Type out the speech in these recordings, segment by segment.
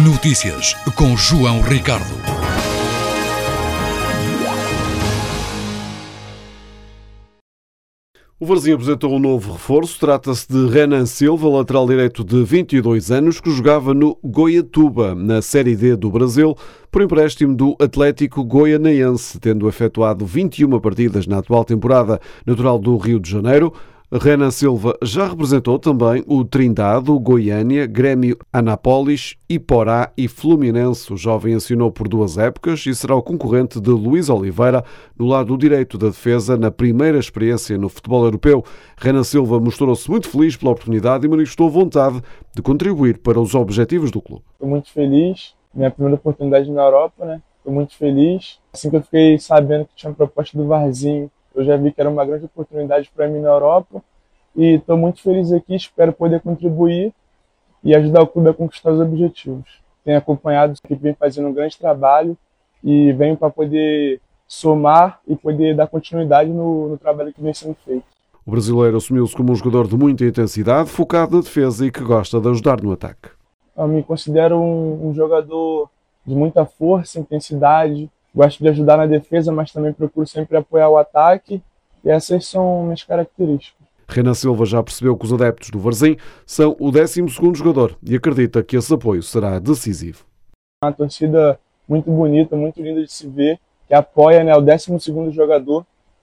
Notícias com João Ricardo. O Varzim apresentou um novo reforço. Trata-se de Renan Silva, lateral direito de 22 anos, que jogava no Goiatuba, na Série D do Brasil, por empréstimo do Atlético Goianiense, tendo efetuado 21 partidas na atual temporada. Natural do Rio de Janeiro, Renan Silva já representou também o Trindade, o Goiânia, Grêmio Anápolis, Iporá e Fluminense. O jovem assinou por 2 épocas e será o concorrente de Luís Oliveira no lado direito da defesa na primeira experiência no futebol europeu. Renan Silva mostrou-se muito feliz pela oportunidade e manifestou vontade de contribuir para os objetivos do clube. Estou muito feliz, minha primeira oportunidade na Europa, Estou muito feliz. Assim que eu fiquei sabendo que tinha uma proposta do Varzim, eu já vi que era uma grande oportunidade para mim na Europa e estou muito feliz aqui, espero poder contribuir e ajudar o clube a conquistar os objetivos. Tenho acompanhado, que vem fazendo um grande trabalho e venho para poder somar e poder dar continuidade no trabalho que vem sendo feito. O brasileiro assumiu-se como um jogador de muita intensidade, focado na defesa e que gosta de ajudar no ataque. Eu me considero um jogador de muita força, intensidade. Gosto de ajudar na defesa, mas também procuro sempre apoiar o ataque. E essas são minhas características. Renan Silva já percebeu que os adeptos do Varzim são o 12º jogador e acredita que esse apoio será decisivo. Uma torcida muito bonita, muito linda de se ver, que apoia o 12º jogador.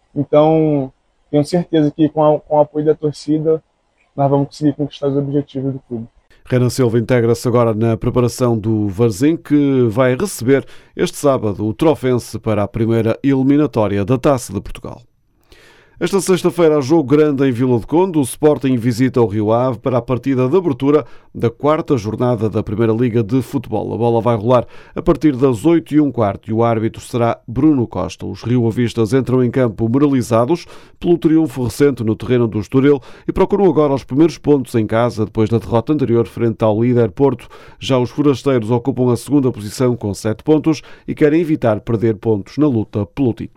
Então, tenho certeza que com o apoio da torcida, nós vamos conseguir conquistar os objetivos do clube. Renan Silva integra-se agora na preparação do Varzim, que vai receber este sábado o Trofense para a primeira eliminatória da Taça de Portugal. Esta sexta-feira há jogo grande em Vila do Conde. O Sporting visita o Rio Ave para a partida de abertura da 4ª jornada da Primeira Liga de Futebol. A bola vai rolar a partir das 8h15 e o árbitro será Bruno Costa. Os rioavistas entram em campo moralizados pelo triunfo recente no terreno do Estoril e procuram agora os primeiros pontos em casa depois da derrota anterior frente ao líder Porto. Já os forasteiros ocupam a 2ª posição com 7 pontos e querem evitar perder pontos na luta pelo título.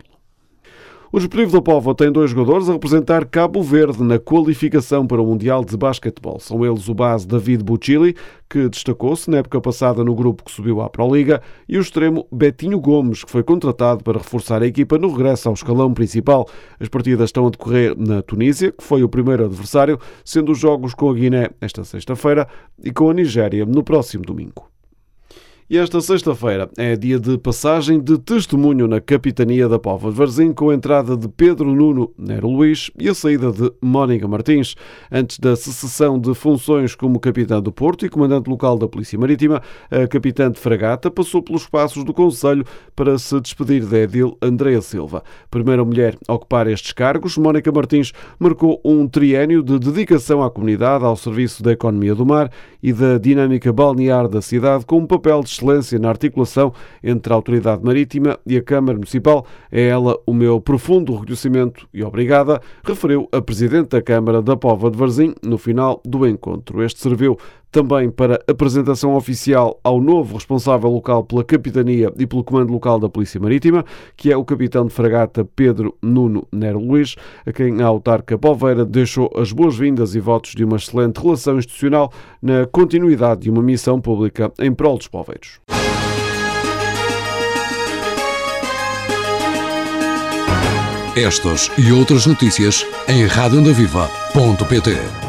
O Desportivo da Póvoa tem 2 jogadores a representar Cabo Verde na qualificação para o Mundial de Basquetebol. São eles o base David Bucili, que destacou-se na época passada no grupo que subiu à Proliga, e o extremo Betinho Gomes, que foi contratado para reforçar a equipa no regresso ao escalão principal. As partidas estão a decorrer na Tunísia, que foi o primeiro adversário, sendo os jogos com a Guiné esta sexta-feira e com a Nigéria no próximo domingo. E esta sexta-feira é dia de passagem de testemunho na capitania da Póvoa de Varzim, com a entrada de Pedro Nuno Nero Luís e a saída de Mónica Martins. Antes da cessação de funções como capitã do Porto e comandante local da Polícia Marítima, a capitã de fragata passou pelos passos do Conselho para se despedir da edil Andreia Silva. Primeira mulher a ocupar estes cargos, Mónica Martins marcou um triênio de dedicação à comunidade, ao serviço da economia do mar e da dinâmica balnear da cidade, com um papel de excelência na articulação entre a Autoridade Marítima e a Câmara Municipal. É ela o meu profundo reconhecimento e obrigada, referiu a Presidente da Câmara da Póvoa de Varzim no final do encontro. Este serviu também para apresentação oficial ao novo responsável local pela Capitania e pelo Comando Local da Polícia Marítima, que é o capitão de fragata Pedro Nuno Nero Luís, a quem a autarca poveira deixou as boas-vindas e votos de uma excelente relação institucional na continuidade de uma missão pública em prol dos poveiros. Estas e outras notícias em radioondaviva.pt.